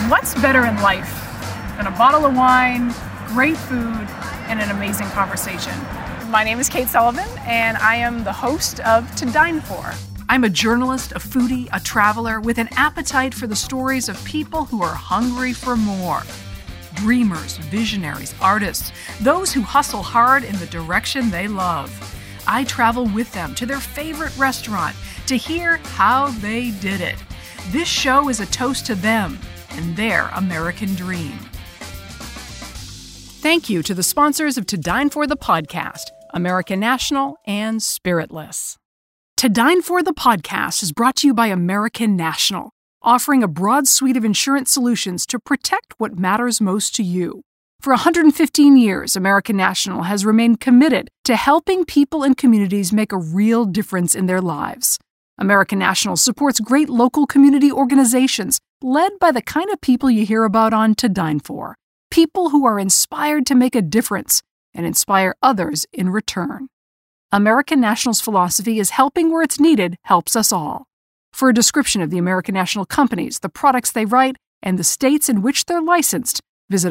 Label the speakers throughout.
Speaker 1: What's better in life than a bottle of wine, great food, and an amazing conversation? My name is Kate Sullivan, and I am the host of To Dine For. I'm a journalist, a foodie, a traveler with an appetite for the stories of people who are hungry for more. Dreamers, visionaries, artists, those who hustle hard in the direction they love. I travel with them to their favorite restaurant to hear how they did it. This show is a toast to them and their American dream. Thank you to the sponsors of To Dine For the podcast, American National and Spiritless. To Dine For the podcast is brought to you by American National, offering a broad suite of insurance solutions to protect what matters most to you. For 115 years, American National has remained committed to helping people and communities make a real difference in their lives. American National supports great local community organizations led by the kind of people you hear about on To Dine For. People who are inspired to make a difference and inspire others in return. American National's philosophy is helping where it's needed helps us all. For a description of the American National companies, the products they write, and the states in which they're licensed, visit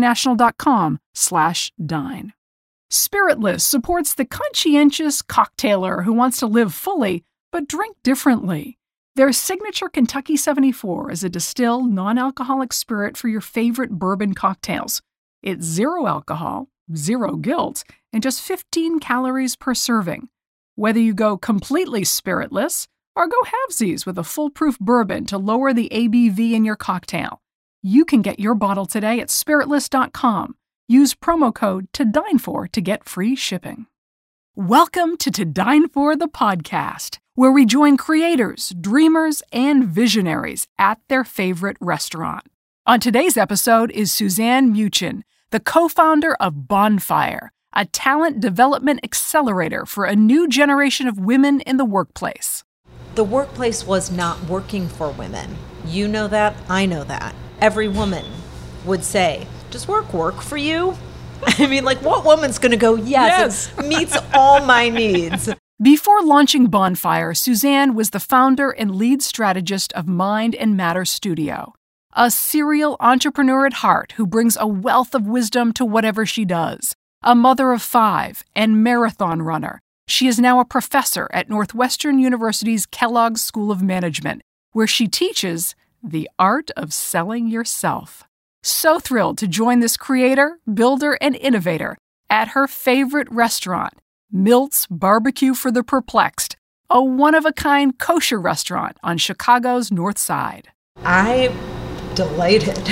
Speaker 1: americannational.com/dine. Spiritless supports the conscientious cocktailer who wants to live fully but drink differently. Their signature Kentucky 74 is a distilled, non-alcoholic spirit for your favorite bourbon cocktails. It's 0 alcohol, 0 guilt, and just 15 calories per serving. Whether you go completely spiritless or go halvesies with a foolproof bourbon to lower the ABV in your cocktail, you can get your bottle today at spiritless.com. Use promo code TODINEFOR to get free shipping. Welcome to Dine For the podcast, where we join creators, dreamers, and visionaries at their favorite restaurant. On today's episode is Suzanne Muchin, the co-founder of Bonfire, a talent development accelerator for a new generation of women in the workplace.
Speaker 2: The workplace was not working for women. You know that, I know that. Every woman would say, does work for you? I mean, like, what woman's going to go, yes, it meets all my needs?
Speaker 1: Before launching Bonfire, Suzanne was the founder and lead strategist of Mind and Matter Studio, a serial entrepreneur at heart who brings a wealth of wisdom to whatever she does. A mother of 5 and marathon runner, she is now a professor at Northwestern University's Kellogg School of Management, where she teaches the art of selling yourself. So thrilled to join this creator, builder, and innovator at her favorite restaurant, Milt's Barbecue for the Perplexed, a one-of-a-kind kosher restaurant on Chicago's North Side.
Speaker 2: I'm delighted.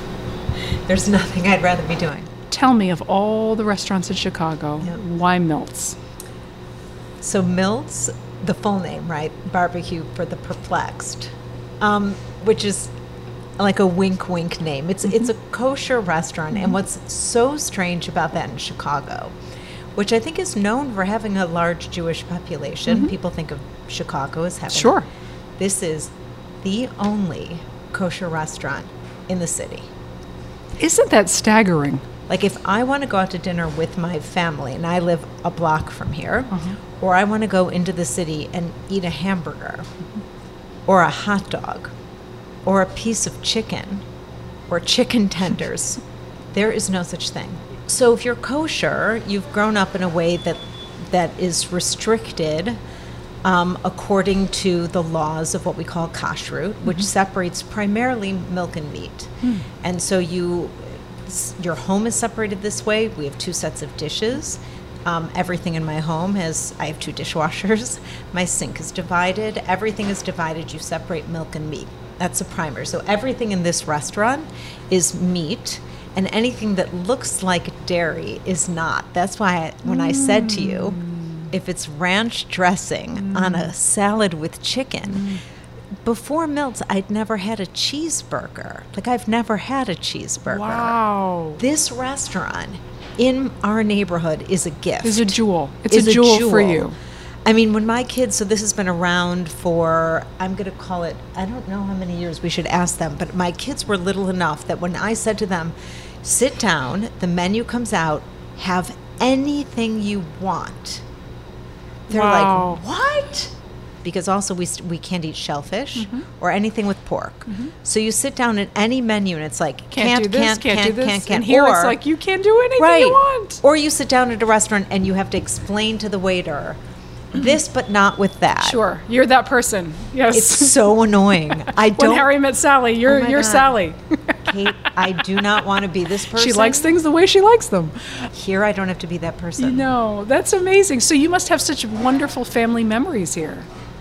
Speaker 2: There's nothing I'd rather be doing.
Speaker 1: Tell me, of all the restaurants in Chicago, why Milt's?
Speaker 2: So Milt's, the full name, right? Barbecue for the Perplexed, which is like a wink name. It's a kosher restaurant, and what's so strange about that in Chicago, which I think is known for having a large Jewish population. People think of Chicago as having.
Speaker 1: Sure.
Speaker 2: This is the only kosher restaurant in the city.
Speaker 1: Isn't that staggering?
Speaker 2: Like, if I want to go out to dinner with my family, and I live a block from here, or I want to go into the city and eat a hamburger, or a hot dog, or a piece of chicken, or chicken tenders, there is no such thing. So if you're kosher, you've grown up in a way that is restricted according to the laws of what we call kashrut, which separates primarily milk and meat. And so your home is separated this way. We have 2 sets of dishes. Everything in my home I have 2 dishwashers. My sink is divided. Everything is divided. You separate milk and meat. That's a primer. So everything in this restaurant is meat, and anything that looks like dairy is not. That's why when I said to you, if it's ranch dressing on a salad with chicken, before Milt's, I'd never had a cheeseburger. Like, I've never had a cheeseburger.
Speaker 1: Wow.
Speaker 2: This restaurant in our neighborhood is a gift.
Speaker 1: It's a jewel. It's a jewel for you.
Speaker 2: I mean, when my kids, so this has been around for, I'm going to call it, I don't know how many years, we should ask them, but my kids were little enough that when I said to them, sit down, the menu comes out, have anything you want. They're like, what? because also we can't eat shellfish or anything with pork. So you sit down at any menu and it's like,
Speaker 1: Can't do this, can't do this.
Speaker 2: can't.
Speaker 1: And here it's
Speaker 2: Or-
Speaker 1: like, you can do anything you want.
Speaker 2: Or you sit down at a restaurant and you have to explain to the waiter, this but not with that.
Speaker 1: Sure, you're that person. Yes.
Speaker 2: It's so annoying. I
Speaker 1: when
Speaker 2: don't,
Speaker 1: Harry met Sally,
Speaker 2: Oh
Speaker 1: you're
Speaker 2: my God.
Speaker 1: Sally.
Speaker 2: Kate, I do not want to be this person.
Speaker 1: She likes things the way she likes them.
Speaker 2: Here, I don't have to be that person.
Speaker 1: No, that's amazing. So you must have such wonderful family memories here.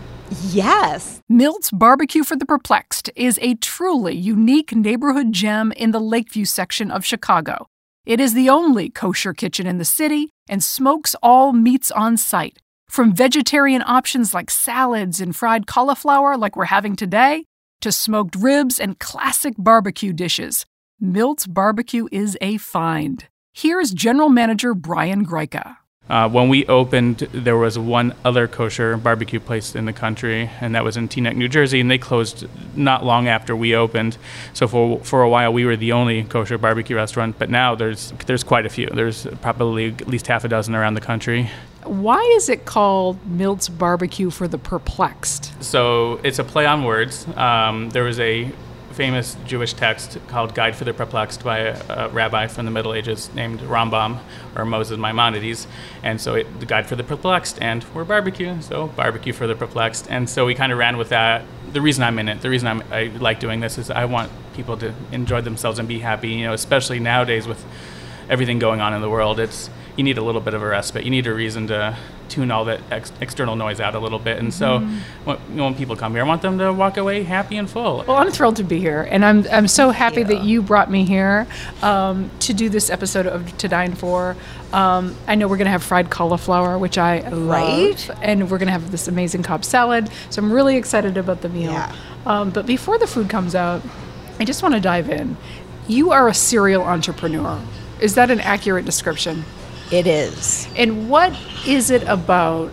Speaker 2: Yes.
Speaker 1: Milt's Barbecue for the Perplexed is a truly unique neighborhood gem in the Lakeview section of Chicago. It is the only kosher kitchen in the city and smokes all meats on site, from vegetarian options like salads and fried cauliflower like we're having today, to smoked ribs and classic barbecue dishes. Milt's Barbecue is a find. Here's General Manager Brian Greika.
Speaker 3: When we opened, there was one other kosher barbecue place in the country, and that was in Teaneck, New Jersey, and they closed not long after we opened. So for a while, we were the only kosher barbecue restaurant, but now there's quite a few. There's probably at least half a dozen around the country.
Speaker 1: Why is it called Milt's Barbecue for the Perplexed?
Speaker 3: So it's a play on words. There was a famous Jewish text called Guide for the Perplexed by a rabbi from the Middle Ages named Rambam, or Moses Maimonides. And so the Guide for the Perplexed, and we're barbecue, so barbecue for the perplexed. And so we kind of ran with that. The reason I'm in it, the reason I like doing this is I want people to enjoy themselves and be happy, you know, especially nowadays with everything going on in the world. You need a little bit of a respite. You need a reason to tune all that external noise out a little bit. And so when people come here, I want them to walk away happy and full.
Speaker 1: Well, I'm thrilled to be here, and I'm so happy that you brought me here to do this episode of To Dine For. I know we're going to have fried cauliflower, which I love, and we're going to have this amazing Cobb salad. So I'm really excited about the meal.
Speaker 2: Yeah.
Speaker 1: But before the food comes out, I just want to dive in. You are a serial entrepreneur. Is that an accurate description?
Speaker 2: It is.
Speaker 1: And what is it about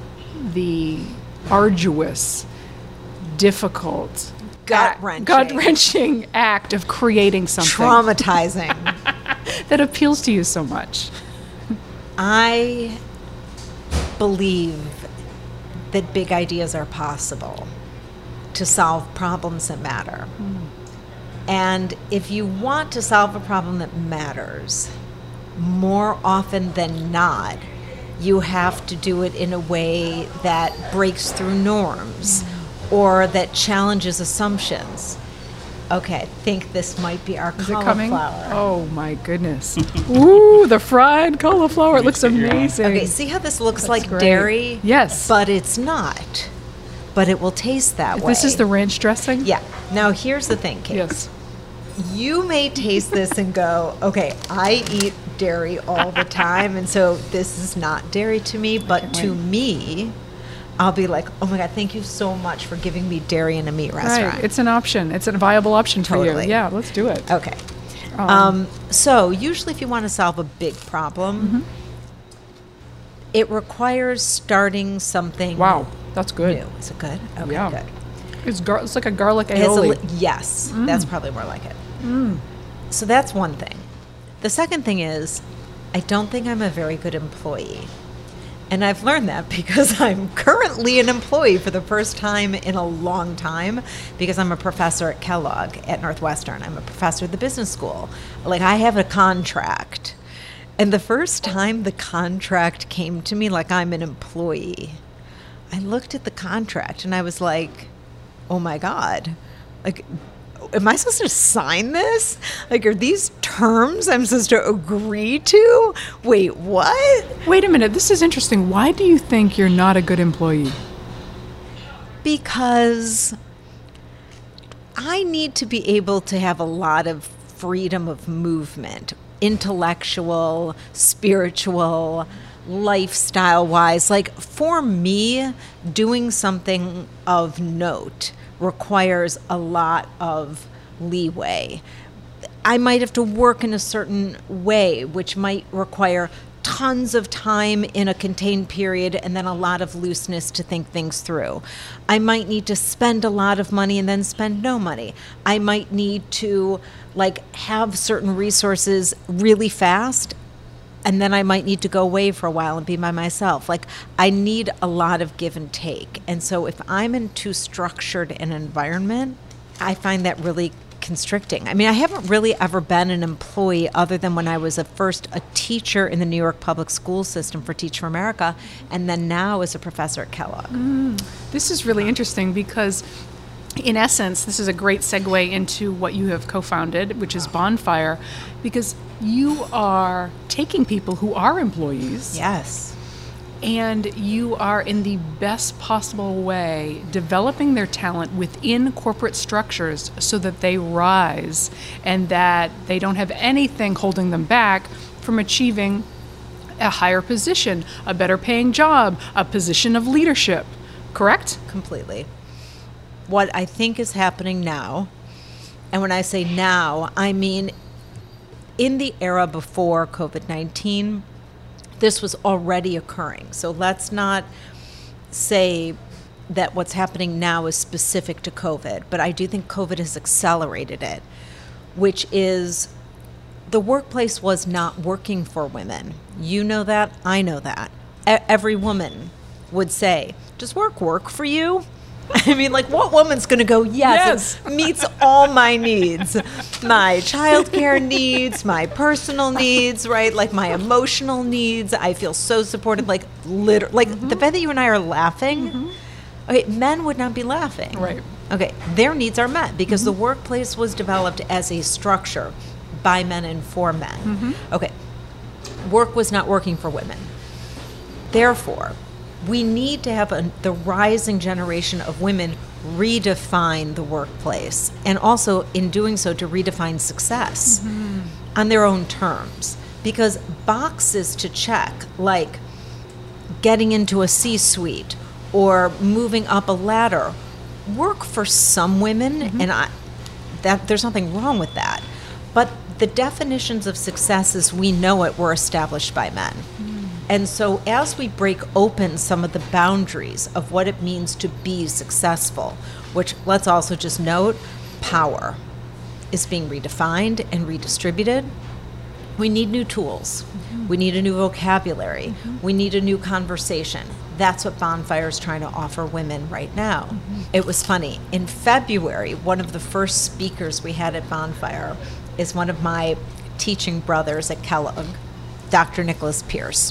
Speaker 1: the arduous, difficult, gut-wrenching act of creating something
Speaker 2: Traumatizing.
Speaker 1: that appeals to you so much?
Speaker 2: I believe that big ideas are possible to solve problems that matter. And if you want to solve a problem that matters, more often than not, you have to do it in a way that breaks through norms or that challenges assumptions. Okay, I think this might be our
Speaker 1: Is it coming?
Speaker 2: cauliflower.
Speaker 1: Oh my goodness. Ooh, the fried cauliflower. It looks amazing.
Speaker 2: Okay, see how this looks like
Speaker 1: great.
Speaker 2: dairy?
Speaker 1: Yes.
Speaker 2: But it's not. But it will taste that way.
Speaker 1: This is the ranch dressing?
Speaker 2: Yeah. Now here's the thing, Kate.
Speaker 1: Yes.
Speaker 2: You may taste this and go, okay, I eat dairy all the time, and so this is not dairy to me, but to me, I'll be like, oh my God, thank you so much for giving me dairy in a meat restaurant.
Speaker 1: Right. It's an option. It's a viable option for
Speaker 2: Totally.
Speaker 1: you. Yeah, let's do it.
Speaker 2: Okay. So usually if you want to solve a big problem, it requires starting something
Speaker 1: Wow, that's good.
Speaker 2: new. Is it good? Okay,
Speaker 1: Yeah.
Speaker 2: good.
Speaker 1: It's like a garlic
Speaker 2: It has a
Speaker 1: aioli.
Speaker 2: yes, that's probably more like it. So that's one thing. The second thing is, I don't think I'm a very good employee. And I've learned that because I'm currently an employee for the first time in a long time, because I'm a professor at Kellogg at Northwestern. I'm a professor at the business school. Like, I have a contract. And the first time the contract came to me like I'm an employee, I looked at the contract and I was like, oh my God, like, am I supposed to sign this? Like, are these terms I'm supposed to agree to? Wait, what?
Speaker 1: Wait a minute. This is interesting. Why do you think you're not a good employee?
Speaker 2: Because I need to be able to have a lot of freedom of movement, intellectual, spiritual, lifestyle-wise. Like, for me, doing something of note requires a lot of leeway. I might have to work in a certain way, which might require tons of time in a contained period and then a lot of looseness to think things through. I might need to spend a lot of money and then spend no money. I might need to have certain resources really fast and then I might need to go away for a while and be by myself. Like, I need a lot of give and take. And so if I'm in too structured an environment, I find that really constricting. I mean, I haven't really ever been an employee other than when I was first a teacher in the New York public school system for Teach for America, and then now as a professor at Kellogg.
Speaker 1: This is really interesting because, in essence, this is a great segue into what you have co-founded, which is Bonfire, because you are taking people who are employees.
Speaker 2: Yes.
Speaker 1: And you are, in the best possible way, developing their talent within corporate structures so that they rise and that they don't have anything holding them back from achieving a higher position, a better paying job, a position of leadership. Correct?
Speaker 2: Completely. What I think is happening now, and when I say now, I mean in the era before COVID-19, this was already occurring. So let's not say that what's happening now is specific to COVID, but I do think COVID has accelerated it, which is the workplace was not working for women. You know that, I know that. Every woman would say, does work for you? I mean, like, what woman's going to go, yes, it meets all my needs, my childcare needs, my personal needs, right? Like my emotional needs. I feel so supported, like, the fact that you and I are laughing, okay, men would not be laughing.
Speaker 1: Right.
Speaker 2: Okay, their needs are met because the workplace was developed as a structure by men and for men. Okay, work was not working for women. Therefore, we need to have the rising generation of women redefine the workplace, and also in doing so to redefine success on their own terms. Because boxes to check, like getting into a C-suite or moving up a ladder, work for some women, and there's nothing wrong with that. But the definitions of success as we know it were established by men. And so as we break open some of the boundaries of what it means to be successful, which, let's also just note, power is being redefined and redistributed, we need new tools. We need a new vocabulary. We need a new conversation. That's what Bonfire is trying to offer women right now. It was funny. In February, one of the first speakers we had at Bonfire is one of my teaching brothers at Kellogg, Dr. Nicholas Pierce.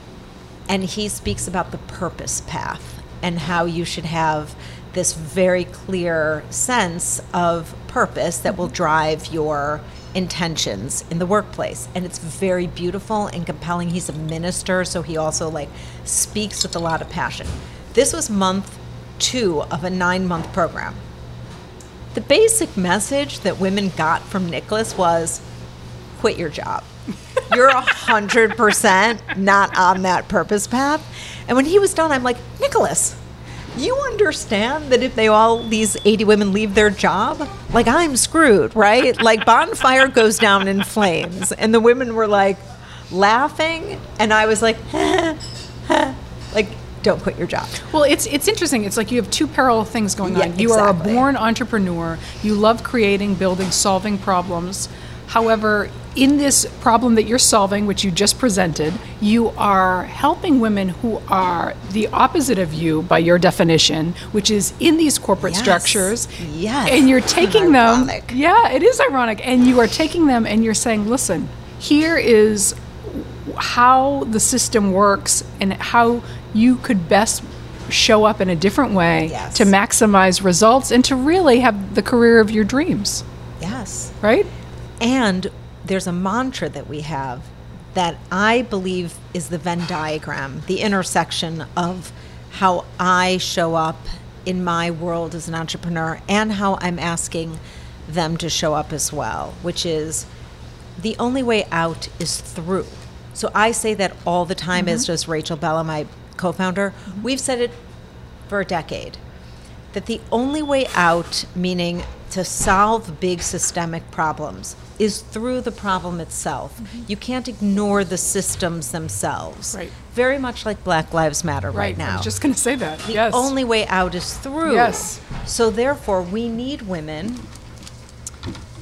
Speaker 2: And he speaks about the purpose path and how you should have this very clear sense of purpose that will drive your intentions in the workplace. And it's very beautiful and compelling. He's a minister, so he also speaks with a lot of passion. This was month 2 of a 9-month program. The basic message that women got from Nicholas was, quit your job. You're 100% not on that purpose path. And when he was done, I'm like, Nicholas, you understand that if these 80 women leave their job, I'm screwed, right? Bonfire goes down in flames. And the women were laughing. And I was don't quit your job.
Speaker 1: Well, it's interesting. It's you have two parallel things going on. You are a born entrepreneur. You love creating, building, solving problems. However, in this problem that you're solving, which you just presented, you are helping women who are the opposite of you by your definition, which is in these corporate structures.
Speaker 2: Yes.
Speaker 1: And you're taking them.
Speaker 2: Ironic.
Speaker 1: Yeah, it is ironic. And you are taking them and you're saying, listen, here is how the system works and how you could best show up in a different way to maximize results and to really have the career of your dreams.
Speaker 2: Yes.
Speaker 1: Right?
Speaker 2: And there's a mantra that we have that I believe is the Venn diagram, the intersection of how I show up in my world as an entrepreneur and how I'm asking them to show up as well, which is the only way out is through. So I say that all the time, as does Rachel Bella, my co-founder. We've said it for a decade, that the only way out, meaning to solve big systemic problems, is through the problem itself. You can't ignore the systems themselves.
Speaker 1: Right.
Speaker 2: Very much like Black Lives Matter right now.
Speaker 1: I was just going to say that.
Speaker 2: The only way out is through.
Speaker 1: Yes.
Speaker 2: So therefore, we need women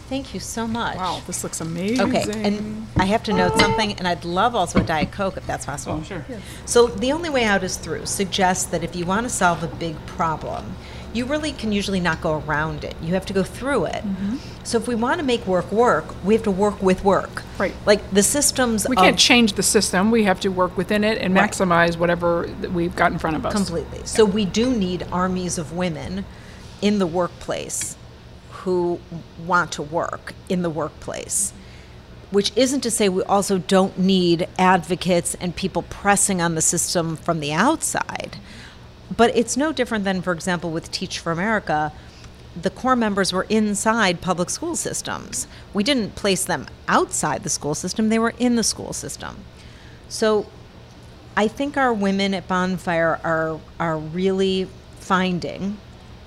Speaker 2: Thank you so much.
Speaker 1: Wow, this looks amazing.
Speaker 2: Okay, and I have to note something, and I'd love also a Diet Coke if that's possible.
Speaker 3: Oh, sure.
Speaker 2: So the only way out is through suggests that if you want to solve a big problem, you really can usually not go around it. You have to go through it. So if we want to make work, we have to work with work.
Speaker 1: Right.
Speaker 2: Like the systems
Speaker 1: We can't change the system. We have to work within it and
Speaker 2: Right.
Speaker 1: maximize whatever that we've got in front of us.
Speaker 2: Completely. So we do need armies of women in the workplace who want to work in the workplace, which isn't to say we also don't need advocates and people pressing on the system from the outside. But it's no different than, for example, with Teach for America, the core members were inside public school systems. We didn't place them outside the school system, they were in the school system. So I think our women at Bonfire are really finding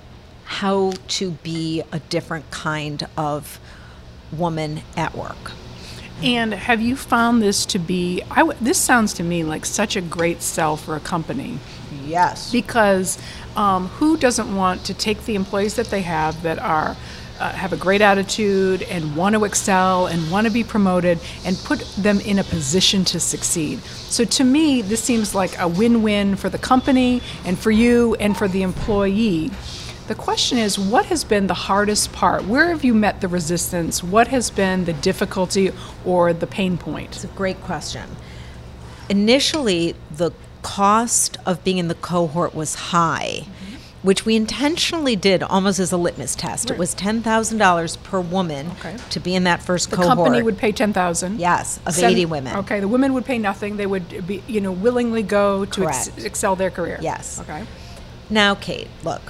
Speaker 2: how to be a different kind of woman at work.
Speaker 1: And have you found this to be, this sounds to me like such a great sell for a company,
Speaker 2: Yes.
Speaker 1: because who doesn't want to take the employees that they have that are have a great attitude and want to excel and want to be promoted and put them in a position to succeed? So to me, this seems like a win-win for the company and for you and for the employee. The question is, what has been the hardest part? Where have you met the resistance? What has been the difficulty or the pain point?
Speaker 2: It's a great question. Initially, the cost of being in the cohort was high, which we intentionally did almost as a litmus test.
Speaker 1: Right.
Speaker 2: It was $10,000 per woman
Speaker 1: Okay.
Speaker 2: to be in that first
Speaker 1: The
Speaker 2: cohort.
Speaker 1: company would pay $10,000.
Speaker 2: Yes, of 80 women.
Speaker 1: Okay, the women would pay nothing. They would be, willingly go to
Speaker 2: Correct.
Speaker 1: excel their career.
Speaker 2: Yes.
Speaker 1: Okay.
Speaker 2: Now, Kate, look,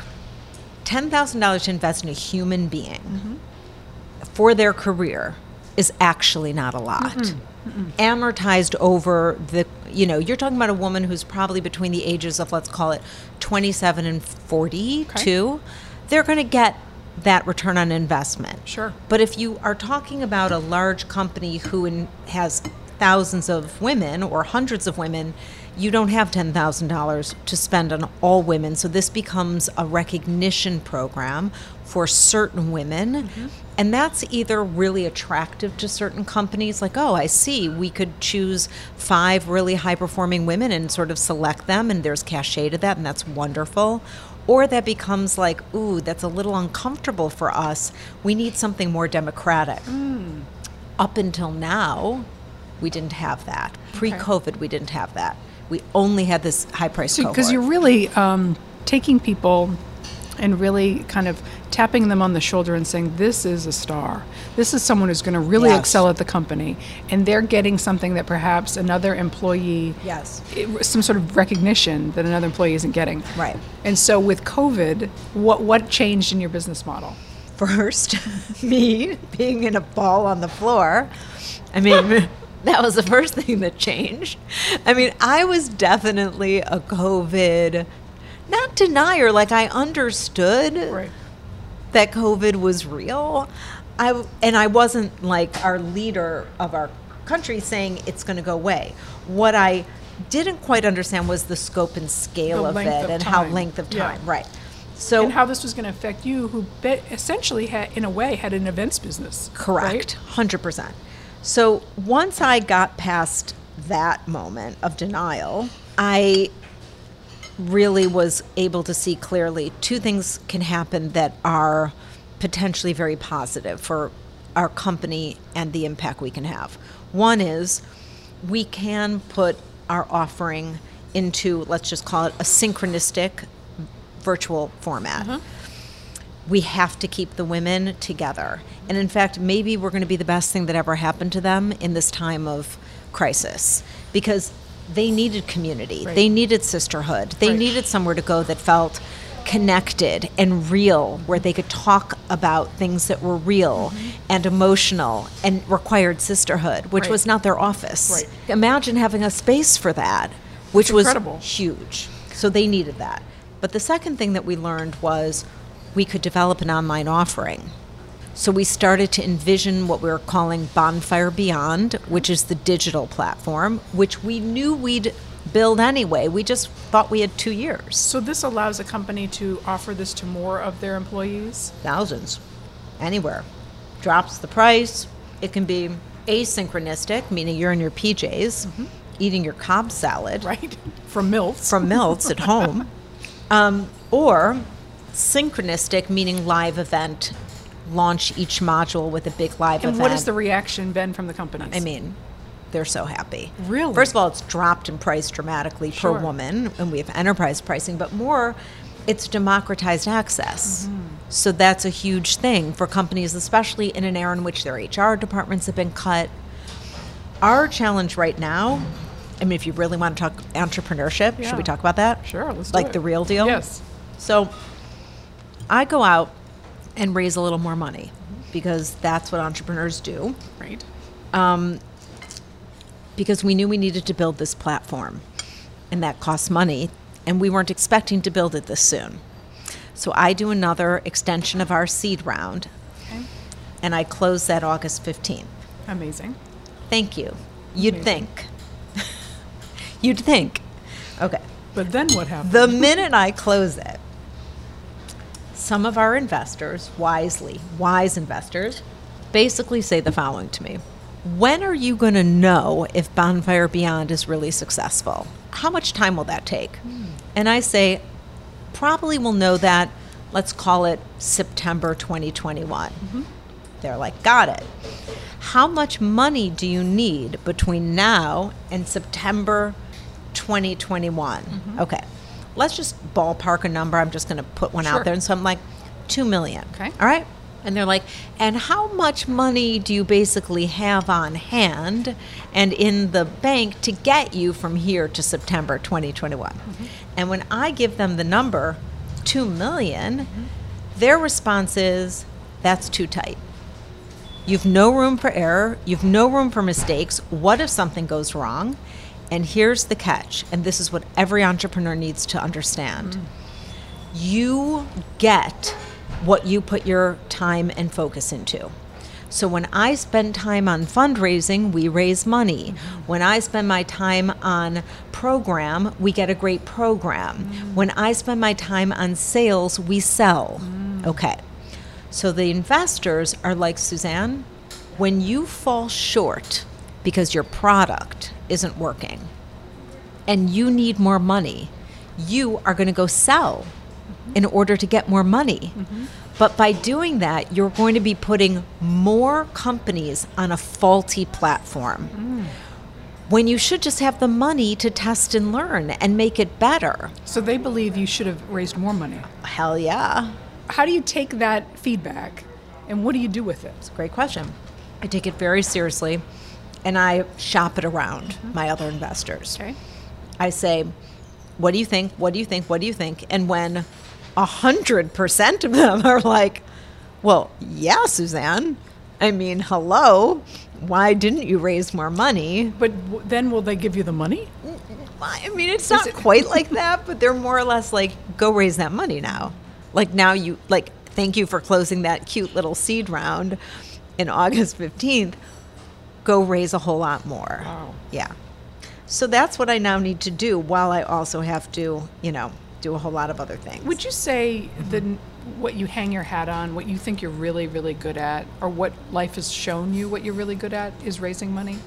Speaker 2: $10,000 to invest in a human being for their career is actually not a lot. Amortized over you're talking about a woman who's probably between the ages of, let's call it 27 and 42. They're going to get that return on investment.
Speaker 1: Sure.
Speaker 2: But if you are talking about a large company who has thousands of women or hundreds of women, you don't have $10,000 to spend on all women. So this becomes a recognition program for certain women. And that's either really attractive to certain companies, like, oh, I see, we could choose 5 really high-performing women and sort of select them, and there's cachet to that, and that's wonderful. Or that becomes like, ooh, that's a little uncomfortable for us. We need something more democratic. Up until now, we didn't have that. Pre-COVID, we didn't have that. We only had this high-priced cohort.
Speaker 1: Because you're really taking people and really kind of tapping them on the shoulder and saying, this is a star. This is someone who's going to really
Speaker 2: Yes.
Speaker 1: excel at the company. And they're getting something that perhaps another employee,
Speaker 2: Yes.
Speaker 1: some sort of recognition that another employee isn't getting.
Speaker 2: Right.
Speaker 1: And so with COVID, what changed in your business model?
Speaker 2: First, me being in a ball on the floor, I mean, that was the first thing that changed. I mean, I was definitely a COVID, not denier, like I understood
Speaker 1: Right.
Speaker 2: that COVID was real. I wasn't like our leader of our country saying it's going to go away. What I didn't quite understand was the scope and scale
Speaker 1: The
Speaker 2: of
Speaker 1: length
Speaker 2: it
Speaker 1: of
Speaker 2: and how
Speaker 1: time.
Speaker 2: length of
Speaker 1: Yeah.
Speaker 2: time. Right. So
Speaker 1: And how this was going to affect you, who essentially, in a way, had an events business.
Speaker 2: correct, 100%. So once I got past that moment of denial, I really was able to see clearly 2 things can happen that are potentially very positive for our company and the impact we can have. One is we can put our offering into, let's just call it a synchronistic virtual format. We have to keep the women together. And in fact, maybe we're going to be the best thing that ever happened to them in this time of crisis, because they needed community.
Speaker 1: Right.
Speaker 2: They needed sisterhood. They
Speaker 1: Right.
Speaker 2: needed somewhere to go that felt connected and real, where they could talk about things that were real and emotional and required sisterhood, which
Speaker 1: Right.
Speaker 2: was not their office.
Speaker 1: Right.
Speaker 2: Imagine having a space for that, which was
Speaker 1: incredible.
Speaker 2: huge. So they needed that. But the second thing that we learned was we could develop an online offering. So we started to envision what we were calling Bonfire Beyond, which is the digital platform, which we knew we'd build anyway. We just thought we had 2 years.
Speaker 1: So this allows a company to offer this to more of their employees?
Speaker 2: Thousands. Anywhere. drops the price. It can be asynchronistic, meaning you're in your PJs eating your Cobb salad.
Speaker 1: Right? From Mills.
Speaker 2: From Mills at home. Or synchronistic, meaning live event, launch each module with a big live event.
Speaker 1: And what has the reaction been from the companies?
Speaker 2: I mean, they're so happy.
Speaker 1: Really?
Speaker 2: First of all, it's dropped in price dramatically per woman, and we have enterprise pricing, but more, it's democratized access. So that's a huge thing for companies, especially in an era in which their HR departments have been cut. Our challenge right now, I mean, if you really want to talk entrepreneurship, should we talk about that?
Speaker 1: Sure, let's do it.
Speaker 2: Like the real deal?
Speaker 1: Yes.
Speaker 2: So I go out and raise a little more money because that's what entrepreneurs do.
Speaker 1: Right.
Speaker 2: Because we knew we needed to build this platform, and that costs money, and we weren't expecting to build it this soon. So I do another extension of our seed round, and I close that August 15th.
Speaker 1: Amazing.
Speaker 2: Thank you. You'd think. You'd think. Okay.
Speaker 1: But then what happened?
Speaker 2: The minute I close it, some of our investors, wise investors, basically say the following to me. When are you going to know if Bonfire Beyond is really successful? How much time will that take? And I say, probably we'll know that, let's call it September 2021. They're like, got it. How much money do you need between now and September 2021? Okay. Let's just ballpark a number. I'm just going to put one out there. And so I'm like, $2 million.
Speaker 1: Okay.
Speaker 2: All right. And they're like, and how much money do you basically have on hand and in the bank to get you from here to September 2021? And when I give them the number, $2 million, their response is, that's too tight. You've no room for error. You've no room for mistakes. What if something goes wrong? And here's the catch, and this is what every entrepreneur needs to understand. You get what you put your time and focus into. So when I spend time on fundraising, we raise money. When I spend my time on program, we get a great program. When I spend my time on sales, we sell. Okay. So the investors are like, Suzanne, when you fall short because your product isn't working and you need more money, you are going to go sell in order to get more money. But by doing that, you're going to be putting more companies on a faulty platform when you should just have the money to test and learn and make it better.
Speaker 1: So they believe you should have raised more money.
Speaker 2: Hell yeah.
Speaker 1: How do you take that feedback and what do you do with it?
Speaker 2: It's a great question. I take it very seriously and I shop it around my other investors.
Speaker 1: Okay.
Speaker 2: I say, what do you think? What do you think? What do you think? And when 100% of them are like, well, yeah, Suzanne. I mean, hello. Why didn't you raise more money?
Speaker 1: But then will they give you the money?
Speaker 2: I mean, it's not quite like that, but they're more or less like, go raise that money now. Like now you, like, thank you for closing that cute little seed round in August 15th. Go raise a whole lot more.
Speaker 1: Wow.
Speaker 2: Yeah. So that's what I now need to do while I also have to, do a whole lot of other things.
Speaker 1: Would you say what you hang your hat on, what you think you're really, really good at, or what life has shown you what you're really good at is raising money?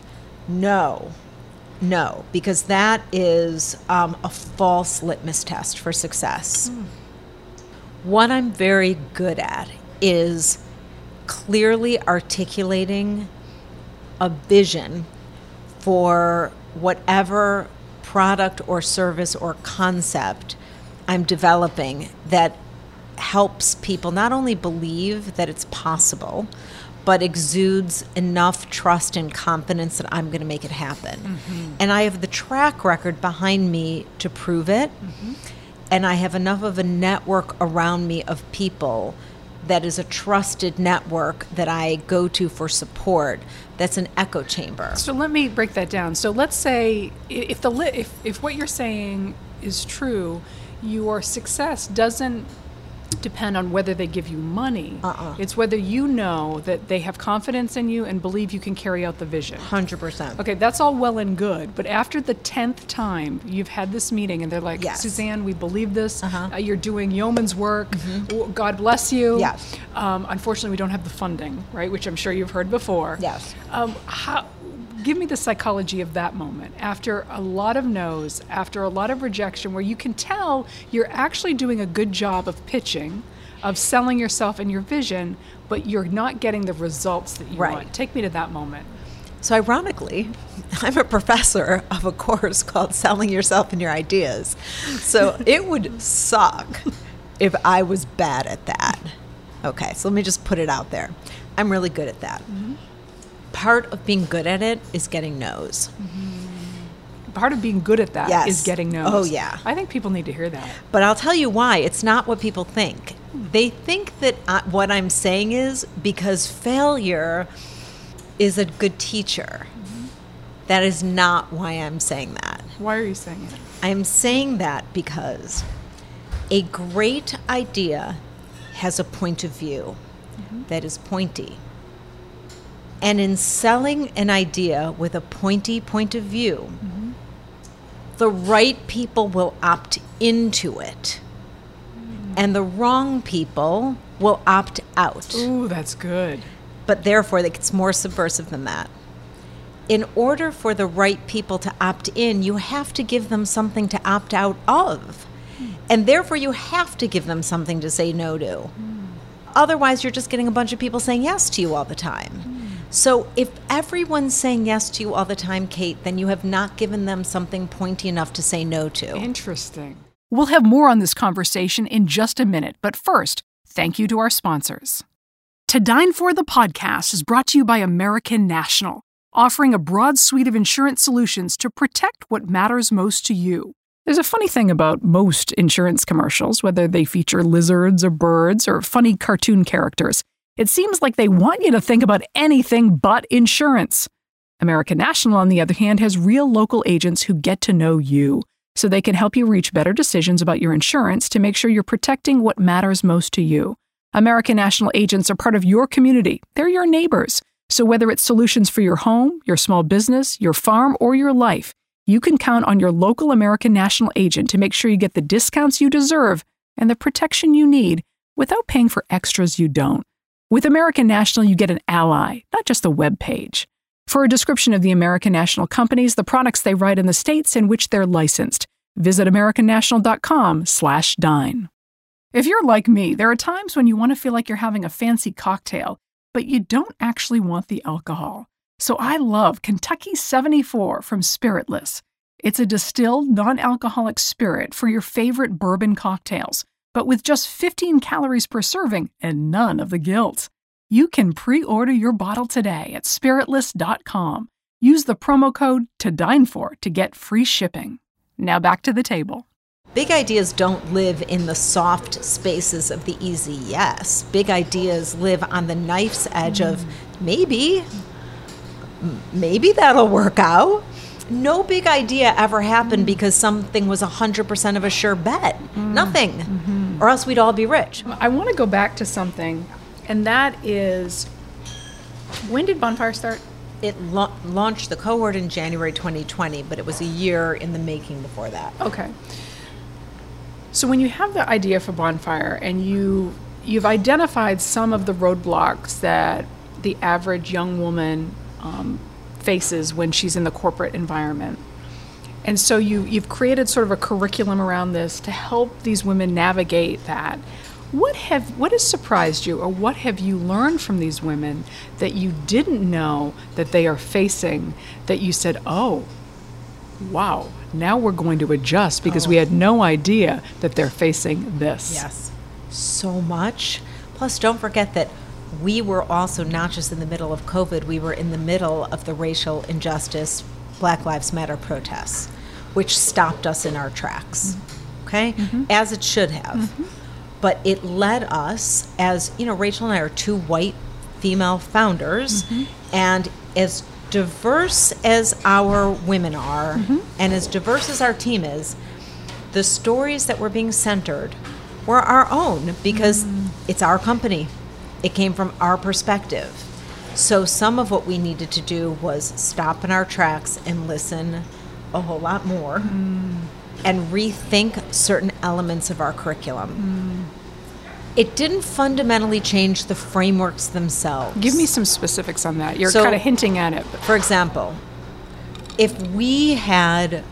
Speaker 2: No, because that is a false litmus test for success. What I'm very good at is clearly articulating a vision for whatever product or service or concept I'm developing that helps people not only believe that it's possible, but exudes enough trust and confidence that I'm going to make it happen. And I have the track record behind me to prove it. And I have enough of a network around me of people that is a trusted network that I go to for support. That's an echo chamber.
Speaker 1: So let me break that down. So let's say if what you're saying is true, your success doesn't depend on whether they give you money. It's whether you know that they have confidence in you and believe you can carry out the vision.
Speaker 2: 100%.
Speaker 1: Okay, that's all well and good, but after the 10th time you've had this meeting and they're like,
Speaker 2: Yes.
Speaker 1: Suzanne, we believe this. You're doing yeoman's work. God bless you.
Speaker 2: Yes.
Speaker 1: Unfortunately, we don't have the funding, right, which I'm sure you've heard before.
Speaker 2: Yes.
Speaker 1: Give me the psychology of that moment after a lot of no's, after a lot of rejection, where you can tell you're actually doing a good job of pitching, of selling yourself and your vision, but you're not getting the results that you want. Take me to that moment.
Speaker 2: So ironically, I'm a professor of a course called Selling Yourself and Your Ideas. So it would suck if I was bad at that. Okay, so let me just put it out there. I'm really good at that. Part of being good at it is getting no's.
Speaker 1: Part of being good at that is getting no's.
Speaker 2: Oh, yeah.
Speaker 1: I think people need to hear that.
Speaker 2: But I'll tell you why. It's not what people think. They think that what I'm saying is because failure is a good teacher. That is not why I'm saying that.
Speaker 1: Why are you saying it?
Speaker 2: I'm saying that because a great idea has a point of view that is pointy. And in selling an idea with a pointy point of view, the right people will opt into it. And the wrong people will opt out.
Speaker 1: Ooh, that's good.
Speaker 2: But therefore, it's more subversive than that. In order for the right people to opt in, you have to give them something to opt out of. And therefore, you have to give them something to say no to. Otherwise, you're just getting a bunch of people saying yes to you all the time. So if everyone's saying yes to you all the time, Kate, then you have not given them something pointy enough to say no to.
Speaker 1: Interesting. We'll have more on this conversation in just a minute, but first, thank you to our sponsors. To Dine For the podcast is brought to you by American National, offering a broad suite of insurance solutions to protect what matters most to you. There's a funny thing about most insurance commercials, whether they feature lizards or birds or funny cartoon characters. It seems like they want you to think about anything but insurance. American National, on the other hand, has real local agents who get to know you, so they can help you reach better decisions about your insurance to make sure you're protecting what matters most to you. American National agents are part of your community. They're your neighbors. So whether it's solutions for your home, your small business, your farm, or your life, you can count on your local American National agent to make sure you get the discounts you deserve and the protection you need without paying for extras you don't. With American National, you get an ally, not just a web page. For a description of the American National companies, the products they write, in the states in which they're licensed, visit americannational.com/dine. If you're like me, there are times when you want to feel like you're having a fancy cocktail, but you don't actually want the alcohol. So I love Kentucky 74 from Spiritless. It's a distilled, non-alcoholic spirit for your favorite bourbon cocktails, but with just 15 calories per serving and none of the guilt. You can pre-order your bottle today at spiritless.com. Use the promo code TODINEFOR to get free shipping. Now back to the table.
Speaker 2: Big ideas don't live in the soft spaces of the easy yes. Big ideas live on the knife's edge of maybe that'll work out. No big idea ever happened because something was 100% of a sure bet. Nothing. Or else we'd all be rich.
Speaker 1: I want to go back to something, and that is, when did Bonfire start?
Speaker 2: It launched the cohort in January 2020, but it was a year in the making before that.
Speaker 1: Okay. So when you have the idea for Bonfire and you've identified some of the roadblocks that the average young woman faces when she's in the corporate environment. And so you've created sort of a curriculum around this to help these women navigate that. What has surprised you, or what have you learned from these women that you didn't know that they are facing, that you said, oh, wow, now we're going to adjust because we had no idea that they're facing this?
Speaker 2: Yes. So much. Plus, don't forget that we were also not just in the middle of COVID, we were in the middle of the racial injustice, Black Lives Matter protests, which stopped us in our tracks, okay? As it should have. But it led us, as, you know, Rachel and I are two white female founders, and as diverse as our women are, and as diverse as our team is, the stories that were being centered were our own because it's our company. It came from our perspective. So some of what we needed to do was stop in our tracks and listen a whole lot more and rethink certain elements of our curriculum. It didn't fundamentally change the frameworks themselves.
Speaker 1: Give me some specifics on that. You're
Speaker 2: So-
Speaker 1: kind of hinting at it.
Speaker 2: For example, if we had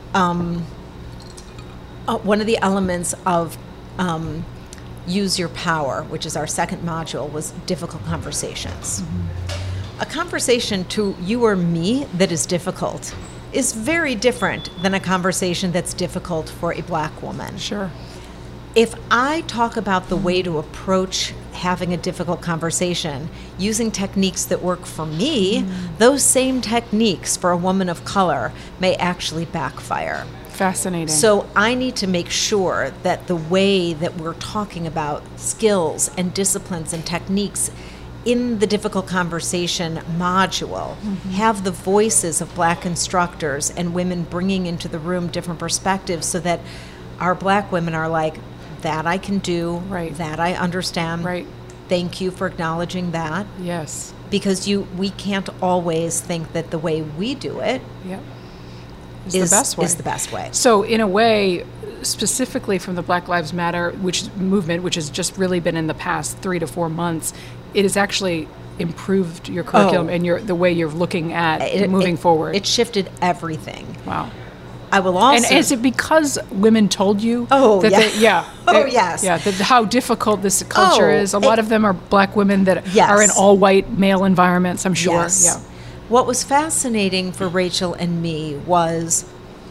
Speaker 2: one of the elements of Use Your Power, which is our second module, was difficult conversations. A conversation to you or me that is difficult is very different than a conversation that's difficult for a black woman.
Speaker 1: Sure.
Speaker 2: If I talk about the way to approach having a difficult conversation using techniques that work for me, those same techniques for a woman of color may actually backfire.
Speaker 1: Fascinating.
Speaker 2: So I need to make sure that the way that we're talking about skills and disciplines and techniques in the difficult conversation module have the voices of black instructors and women bringing into the room different perspectives so that our black women are like, that I can do,
Speaker 1: Right.
Speaker 2: that I understand.
Speaker 1: Right.
Speaker 2: Thank you for acknowledging that.
Speaker 1: Yes.
Speaker 2: Because we can't always think that the way we do it
Speaker 1: Yep.
Speaker 2: is
Speaker 1: the best way.
Speaker 2: is the best way.
Speaker 1: So in a way, specifically from the Black Lives Matter movement, which has just really been in the past 3 to 4 months, it has actually improved your curriculum and the way you're looking at moving forward.
Speaker 2: It shifted everything.
Speaker 1: Wow.
Speaker 2: I will also...
Speaker 1: And is it because women told you?
Speaker 2: Oh,
Speaker 1: that
Speaker 2: yeah. Oh,
Speaker 1: They-
Speaker 2: yes.
Speaker 1: Yeah, how difficult this culture is. A lot of them are black women that
Speaker 2: Yes.
Speaker 1: are in all white male environments, I'm sure.
Speaker 2: Yes.
Speaker 1: Yeah.
Speaker 2: What was fascinating for Rachel and me was,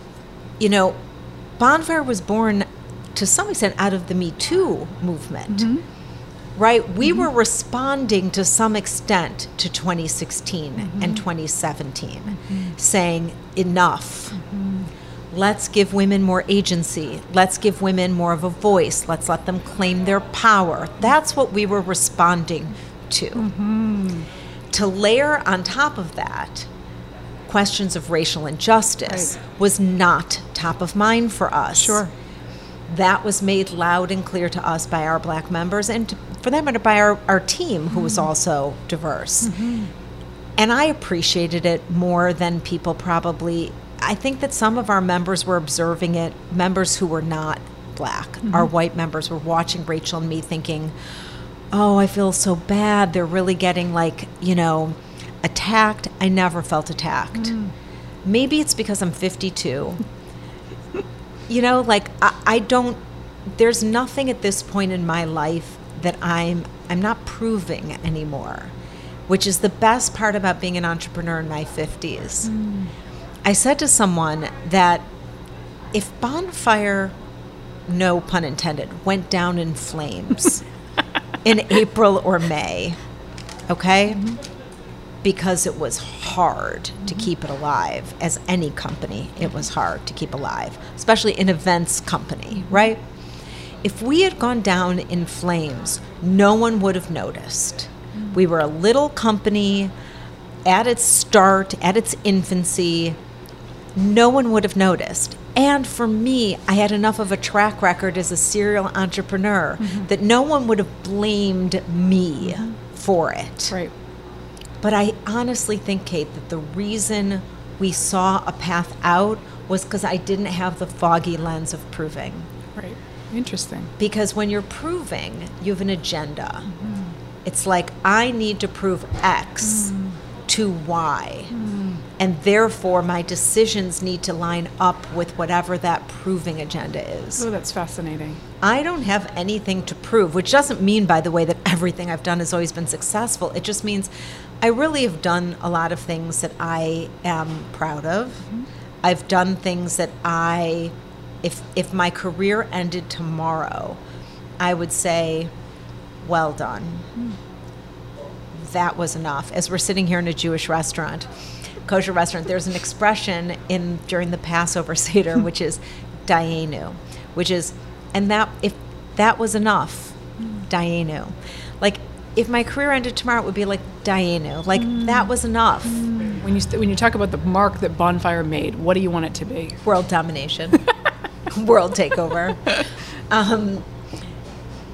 Speaker 2: Bonfire was born to some extent out of the Me Too movement. Right? We were responding to some extent to 2016 and 2017, saying enough. Let's give women more agency. Let's give women more of a voice. Let's let them claim their power. That's what we were responding to. To layer on top of that questions of racial injustice was not top of mind for us.
Speaker 1: Sure.
Speaker 2: That was made loud and clear to us by our black members and for that matter by our team, who was also diverse. And I appreciated it more than people probably. I think that some of our members were observing it, members who were not black. Our white members were watching Rachel and me thinking, oh, I feel so bad. They're really getting attacked. I never felt attacked. Maybe it's because I'm 52. I don't, there's nothing at this point in my life that I'm not proving anymore, which is the best part about being an entrepreneur in my 50s. I said to someone that if Bonfire, no pun intended, went down in flames in April or May, okay? Because it was hard to keep it alive. As any company, it was hard to keep alive, especially an events company, right? If we had gone down in flames, no one would have noticed. We were a little company at its start, at its infancy. No one would have noticed. And for me, I had enough of a track record as a serial entrepreneur that no one would have blamed me for it.
Speaker 1: Right.
Speaker 2: But I honestly think, Kate, that the reason we saw a path out was because I didn't have the foggy lens of proving.
Speaker 1: Right. Interesting.
Speaker 2: Because when you're proving, you have an agenda. It's like, I need to prove X to Y. And therefore, my decisions need to line up with whatever that proving agenda is.
Speaker 1: Oh, that's fascinating.
Speaker 2: I don't have anything to prove, which doesn't mean, by the way, that everything I've done has always been successful. It just means I really have done a lot of things that I am proud of. I've done things that if my career ended tomorrow, I would say, well done. That was enough. As we're sitting here in a Jewish restaurant, kosher restaurant, there's an expression during the Passover Seder, which is dayenu, which is, and that if that was enough, dayenu. Like, if my career ended tomorrow, it would be like dayenu. Like, that was enough.
Speaker 1: When you talk about the mark that Bonfire made, what do you want it to be?
Speaker 2: World domination. World takeover.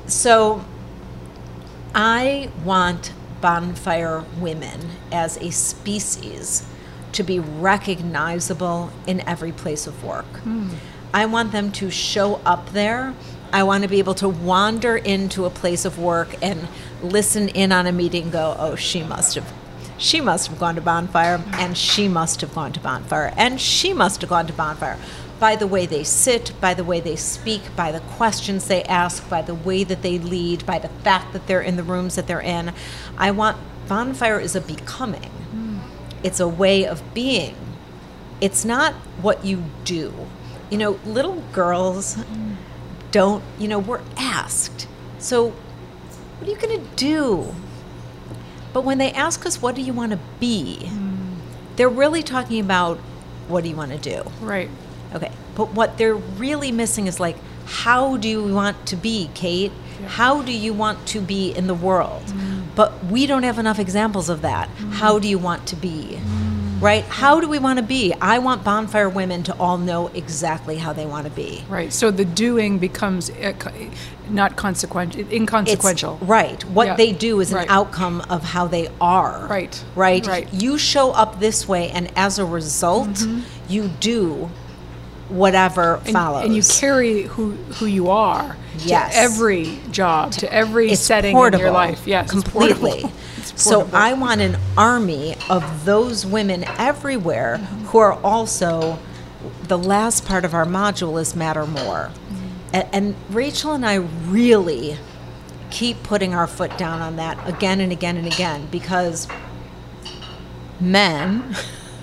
Speaker 2: So I want bonfire women as a species to be recognizable in every place of work. I want them to show up there. I want to be able to wander into a place of work and listen in on a meeting and go, oh, she must have gone to bonfire, and she must have gone to bonfire, and she must have gone to bonfire. By the way they sit, by the way they speak, by the questions they ask, by the way that they lead, by the fact that they're in the rooms that they're in. I want bonfire is a becoming. It's a way of being. It's not what you do. You know, little girls don't, we're asked, so what are you going to do? But when they ask us, what do you want to be? They're really talking about, what do you want to do?
Speaker 1: Right.
Speaker 2: Okay. But what they're really missing is like, how do you want to be, Kate? Yeah. How do you want to be in the world? But we don't have enough examples of that. How do you want to be? Right? How do we want to be? I want bonfire women to all know exactly how they want to be.
Speaker 1: Right. So the doing becomes not inconsequential.
Speaker 2: Right. What they do is an outcome of how they are.
Speaker 1: Right.
Speaker 2: Right? You show up this way, and as a result, you do whatever follows.
Speaker 1: And you carry who you are to every job, to every setting
Speaker 2: portable,
Speaker 1: in your life. Yes,
Speaker 2: completely. So I want an army of those women everywhere who are also, the last part of our module is matter more. And Rachel and I really keep putting our foot down on that again and again and again, because men,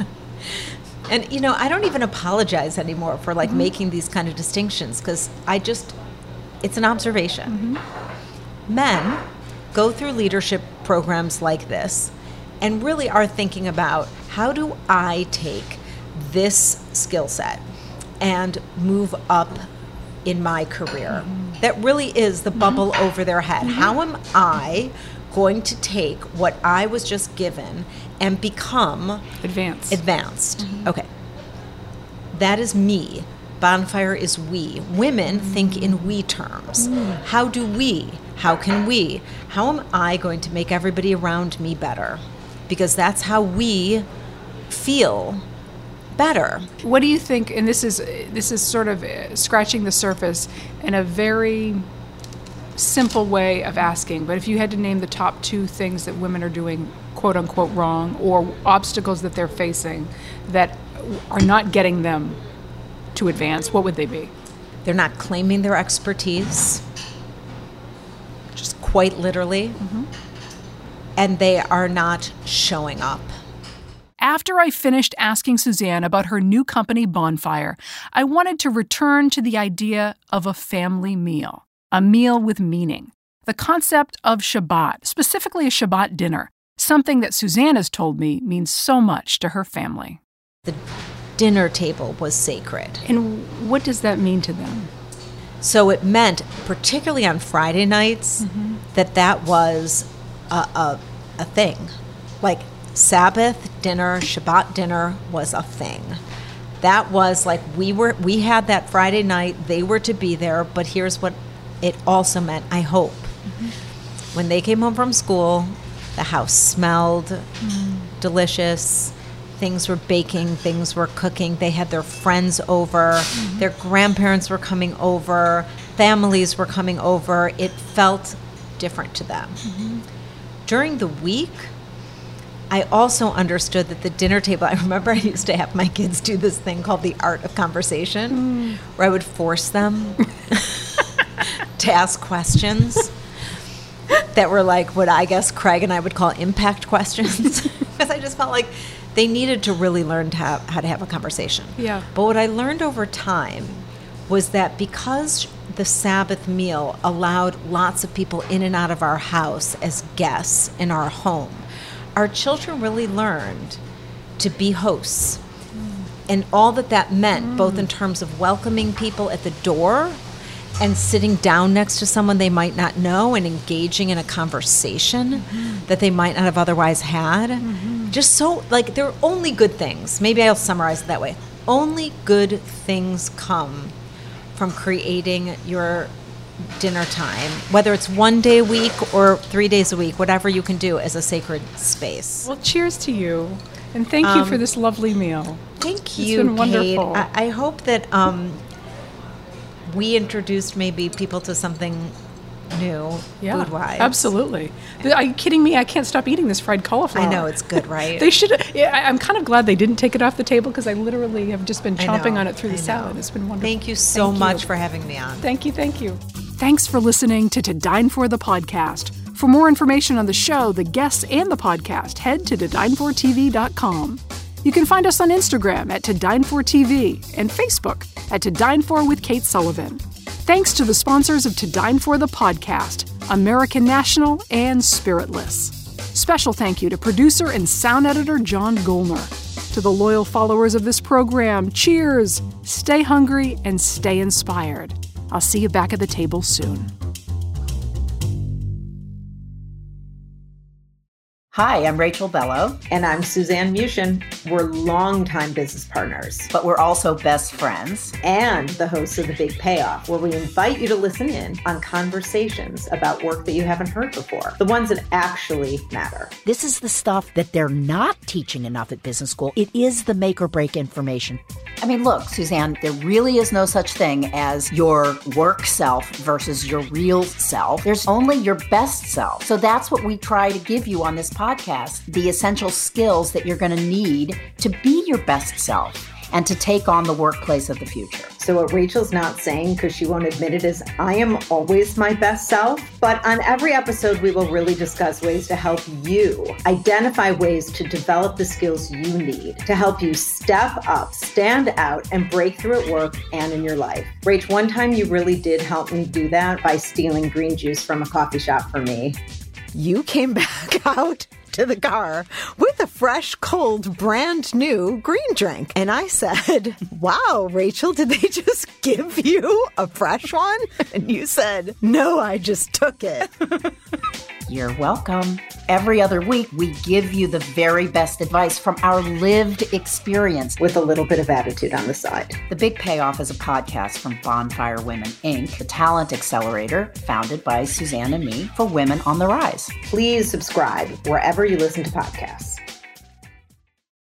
Speaker 2: and I don't even apologize anymore for making these kind of distinctions, because it's an observation. Men go through leadership programs like this and really are thinking about, how do I take this skill set and move up in my career? That really is the bubble over their head. How am I going to take what I was just given and become advanced? Okay. That is me. Bonfire is we. Women think in we terms. How do we? How can we? How am I going to make everybody around me better? Because that's how we feel better.
Speaker 1: What do you think? And this is sort of scratching the surface in a very simple way of asking. But if you had to name the top 2 things that women are doing, quote unquote, wrong, or obstacles that they're facing that are not getting them to advance, what would they be?
Speaker 2: They're not claiming their expertise, just quite literally, and they are not showing up.
Speaker 1: After I finished asking Suzanne about her new company, Bonfire, I wanted to return to the idea of a family meal, a meal with meaning, the concept of Shabbat, specifically a Shabbat dinner, something that Suzanne has told me means so much to her family.
Speaker 2: The dinner table was sacred.
Speaker 1: And what does that mean to them?
Speaker 2: So it meant, particularly on Friday nights, that was a thing. Like Sabbath dinner, Shabbat dinner was a thing. That was like we had that Friday night, they were to be there, but here's what it also meant, I hope. When they came home from school, the house smelled delicious. Things were baking, things were cooking. They had their friends over. Their grandparents were coming over. Families were coming over. It felt different to them. During the week, I also understood that the dinner table, I remember I used to have my kids do this thing called the art of conversation, where I would force them to ask questions that were like what I guess Craig and I would call impact questions. Because I just felt like they needed to really learn how to have a conversation.
Speaker 1: Yeah.
Speaker 2: But what I learned over time was that because the Sabbath meal allowed lots of people in and out of our house as guests in our home, our children really learned to be hosts. And all that meant, both in terms of welcoming people at the door and sitting down next to someone they might not know and engaging in a conversation that they might not have otherwise had. Just so, there are only good things. Maybe I'll summarize it that way. Only good things come from creating your dinner time, whether it's 1 day a week or 3 days a week, whatever you can do as a sacred space.
Speaker 1: Well, cheers to you. And thank you for this lovely meal.
Speaker 2: Thank you,
Speaker 1: It's been wonderful.
Speaker 2: Kate. I hope that we introduced maybe people to something new food-wise.
Speaker 1: Absolutely. Are you kidding me? I can't stop eating this fried cauliflower.
Speaker 2: I know, it's good, right?
Speaker 1: They should. I'm kind of glad they didn't take it off the table because I literally have just been chomping on it through the salad. It's been wonderful.
Speaker 2: Thank you so much for having me on.
Speaker 1: Thank you. Thanks for listening to Dine For the podcast. For more information on the show, the guests, and the podcast, head to todinefortv.com. You can find us on Instagram at ToDineForTV and Facebook at To Dine For with Kate Sullivan. Thanks to the sponsors of To Dine For the podcast, American National and Spiritless. Special thank you to producer and sound editor John Gollner. To the loyal followers of this program, cheers, stay hungry, and stay inspired. I'll see you back at the table soon.
Speaker 4: Hi, I'm Rachel Bello.
Speaker 5: And I'm Suzanne Mushin. We're longtime business partners.
Speaker 4: But we're also best friends.
Speaker 5: And the hosts of The Big Payoff, where we invite you to listen in on conversations about work that you haven't heard before, the ones that actually matter.
Speaker 4: This is the stuff that they're not teaching enough at business school. It is the make or break information. I mean, look, Suzanne, there really is no such thing as your work self versus your real self. There's only your best self. So that's what we try to give you on this podcast, the essential skills that you're going to need to be your best self and to take on the workplace of the future.
Speaker 5: So what Rachel's not saying, because she won't admit it, is I am always my best self. But on every episode, we will really discuss ways to help you identify ways to develop the skills you need to help you step up, stand out, and break through at work and in your life. Rach, one time you really did help me do that by stealing green juice from a coffee shop for me.
Speaker 6: You came back out to the car with a fresh, cold, brand new green drink. And I said, wow, Rachel, did they just give you a fresh one? And you said, no, I just took it.
Speaker 4: You're welcome. Every other week, we give you the very best advice from our lived experience.
Speaker 5: With a little bit of attitude on the side.
Speaker 4: The Big Payoff is a podcast from Bonfire Women, Inc., the talent accelerator founded by Suzanne and me for women on the rise.
Speaker 5: Please subscribe wherever you listen to podcasts.